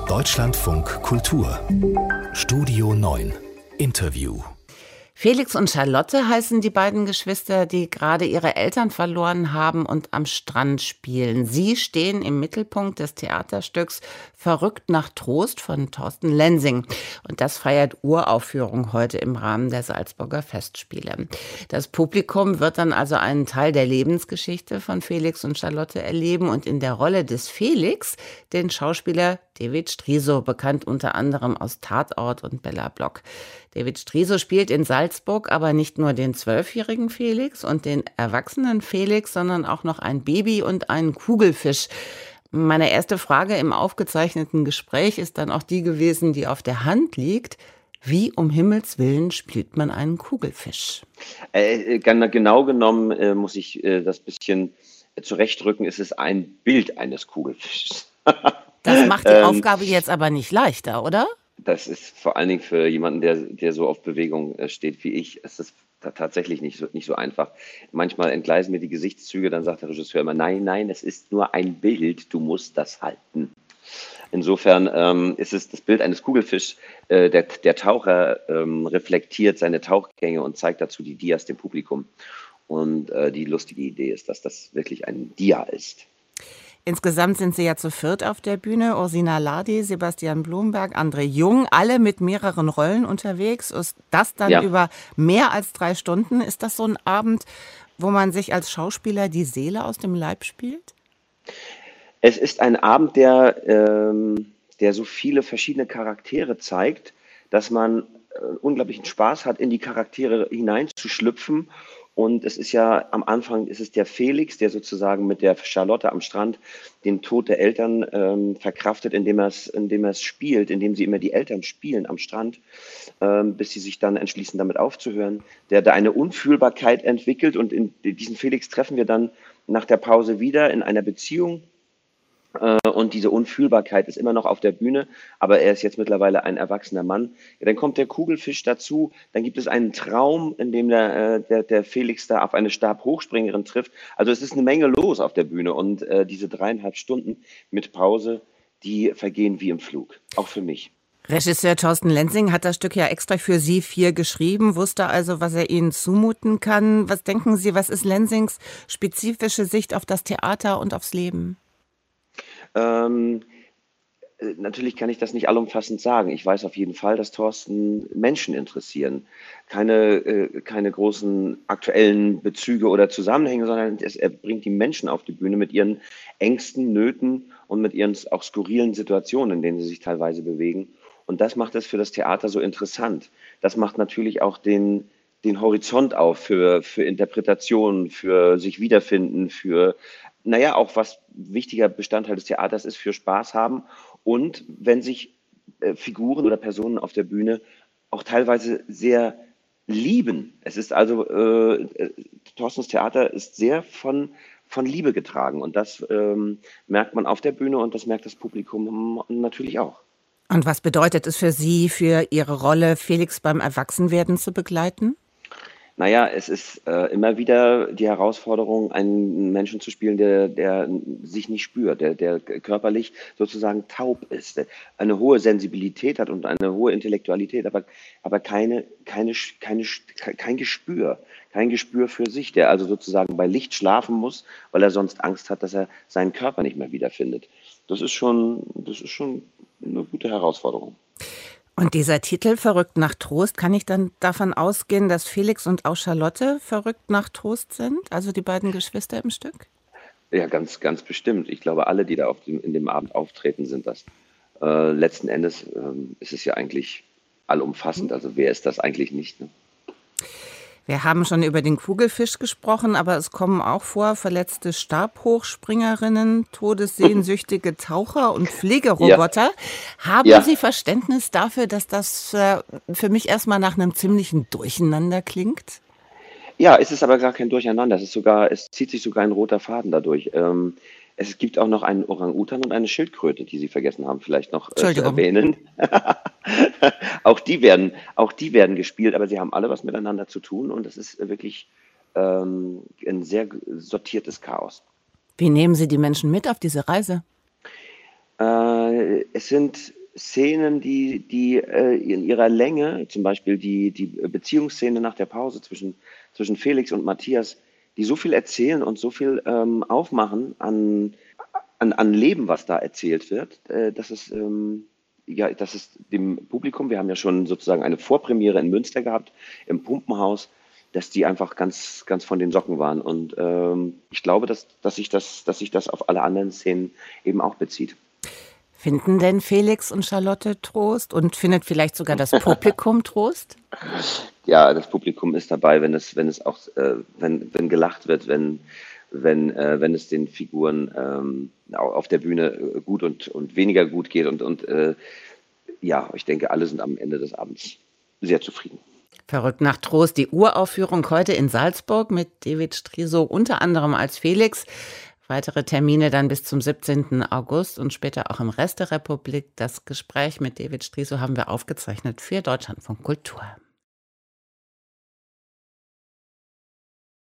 Deutschlandfunk Kultur Studio 9 Interview. Felix und Charlotte heißen die beiden Geschwister, die gerade ihre Eltern verloren haben und am Strand spielen. Sie stehen im Mittelpunkt des Theaterstücks Verrückt nach Trost von Thorsten Lensing. Und das feiert Uraufführung heute im Rahmen der Salzburger Festspiele. Das Publikum wird dann also einen Teil der Lebensgeschichte von Felix und Charlotte erleben und in der Rolle des Felix den Schauspieler David Striso, bekannt unter anderem aus Tatort und Bella Block. David Striso spielt in Salzburg aber nicht nur den 12-jährigen Felix und den erwachsenen Felix, sondern auch noch ein Baby und einen Kugelfisch. Meine erste Frage im aufgezeichneten Gespräch ist dann auch die gewesen, die auf der Hand liegt. Wie um Himmels Willen spielt man einen Kugelfisch? Genau genommen muss ich das bisschen zurechtrücken. Es ist ein Bild eines Kugelfischs. Das macht die Aufgabe jetzt aber nicht leichter, oder? Das ist vor allen Dingen für jemanden, der so auf Bewegung steht wie ich, ist das tatsächlich nicht so einfach. Manchmal entgleisen mir die Gesichtszüge, dann sagt der Regisseur immer, nein, es ist nur ein Bild, du musst das halten. Insofern ist es das Bild eines Kugelfischs. Der Taucher reflektiert seine Tauchgänge und zeigt dazu die Dias dem Publikum. Und die lustige Idee ist, dass das wirklich ein Dia ist. Insgesamt sind Sie ja zu viert auf der Bühne. Ursina Lardi, Sebastian Blumberg, André Jung, alle mit mehreren Rollen unterwegs. Ist das dann über mehr als 3 Stunden? Ist das so ein Abend, wo man sich als Schauspieler die Seele aus dem Leib spielt? Es ist ein Abend, der so viele verschiedene Charaktere zeigt, dass man unglaublichen Spaß hat, in die Charaktere hineinzuschlüpfen. Und es ist ja am Anfang ist es der Felix, der sozusagen mit der Charlotte am Strand den Tod der Eltern verkraftet, indem er es spielt, indem sie immer die Eltern spielen am Strand, bis sie sich dann entschließen, damit aufzuhören, der da eine Unfühlbarkeit entwickelt. Und in diesen Felix treffen wir dann nach der Pause wieder in einer Beziehung. Und diese Unfühlbarkeit ist immer noch auf der Bühne, aber er ist jetzt mittlerweile ein erwachsener Mann. Ja, dann kommt der Kugelfisch dazu, dann gibt es einen Traum, in dem der Felix da auf eine Stabhochspringerin trifft. Also es ist eine Menge los auf der Bühne und diese 3,5 Stunden mit Pause, die vergehen wie im Flug, auch für mich. Regisseur Thorsten Lensing hat das Stück ja extra für Sie 4 geschrieben, wusste also, was er Ihnen zumuten kann. Was denken Sie, was ist Lensings spezifische Sicht auf das Theater und aufs Leben? Natürlich kann ich das nicht allumfassend sagen. Ich weiß auf jeden Fall, dass Thorsten Menschen interessieren. Keine großen aktuellen Bezüge oder Zusammenhänge, sondern er bringt die Menschen auf die Bühne mit ihren Ängsten, Nöten und mit ihren auch skurrilen Situationen, in denen sie sich teilweise bewegen. Und das macht es für das Theater so interessant. Das macht natürlich auch den Horizont auf für Interpretationen, für sich wiederfinden, für auch was wichtiger Bestandteil des Theaters ist, für Spaß haben. Und wenn sich Figuren oder Personen auf der Bühne auch teilweise sehr lieben. Es ist also, Thorstens Theater ist sehr von Liebe getragen. Und das merkt man auf der Bühne und das merkt das Publikum natürlich auch. Und was bedeutet es für Sie, für Ihre Rolle, Felix beim Erwachsenwerden zu begleiten? Es ist immer wieder die Herausforderung, einen Menschen zu spielen, der sich nicht spürt, der körperlich sozusagen taub ist, der eine hohe Sensibilität hat und eine hohe Intellektualität, aber kein Gespür für sich, der also sozusagen bei Licht schlafen muss, weil er sonst Angst hat, dass er seinen Körper nicht mehr wiederfindet. Das ist schon eine gute Herausforderung. Und dieser Titel Verrückt nach Trost, kann ich dann davon ausgehen, dass Felix und auch Charlotte verrückt nach Trost sind? Also die beiden Geschwister im Stück? Ja, ganz, ganz bestimmt. Ich glaube, alle, die da in dem Abend auftreten, sind das. Letzten Endes ist es ja eigentlich allumfassend. Also wer ist das eigentlich nicht? Ne? Wir haben schon über den Kugelfisch gesprochen, aber es kommen auch vor verletzte Stabhochspringerinnen, todessehnsüchtige Taucher und Pflegeroboter. Haben Sie Verständnis dafür, dass das für mich erstmal nach einem ziemlichen Durcheinander klingt? Ja, es ist aber gar kein Durcheinander. Es zieht sich sogar ein roter Faden dadurch. Es gibt auch noch einen Orang-Utan und eine Schildkröte, die Sie vergessen haben, vielleicht noch zu erwähnen. Auch die werden gespielt, aber sie haben alle was miteinander zu tun und es ist wirklich ein sehr sortiertes Chaos. Wie nehmen Sie die Menschen mit auf diese Reise? Es sind Szenen, die in ihrer Länge, zum Beispiel die Beziehungsszene nach der Pause zwischen Felix und Matthias, die so viel erzählen und so viel aufmachen an Leben, was da erzählt wird, dass es dem Publikum, wir haben ja schon sozusagen eine Vorpremiere in Münster gehabt, im Pumpenhaus, dass die einfach ganz, ganz von den Socken waren. Und ich glaube, dass sich das auf alle anderen Szenen eben auch bezieht. Finden denn Felix und Charlotte Trost und findet vielleicht sogar das Publikum Trost? Ja, das Publikum ist dabei, wenn gelacht wird, wenn es den Figuren auf der Bühne gut und weniger gut geht. Ja, ich denke, alle sind am Ende des Abends sehr zufrieden. Verrückt nach Trost, die Uraufführung heute in Salzburg mit David Striso unter anderem als Felix. Weitere Termine dann bis zum 17. August und später auch im Rest der Republik. Das Gespräch mit David Striso haben wir aufgezeichnet für Deutschlandfunk Kultur.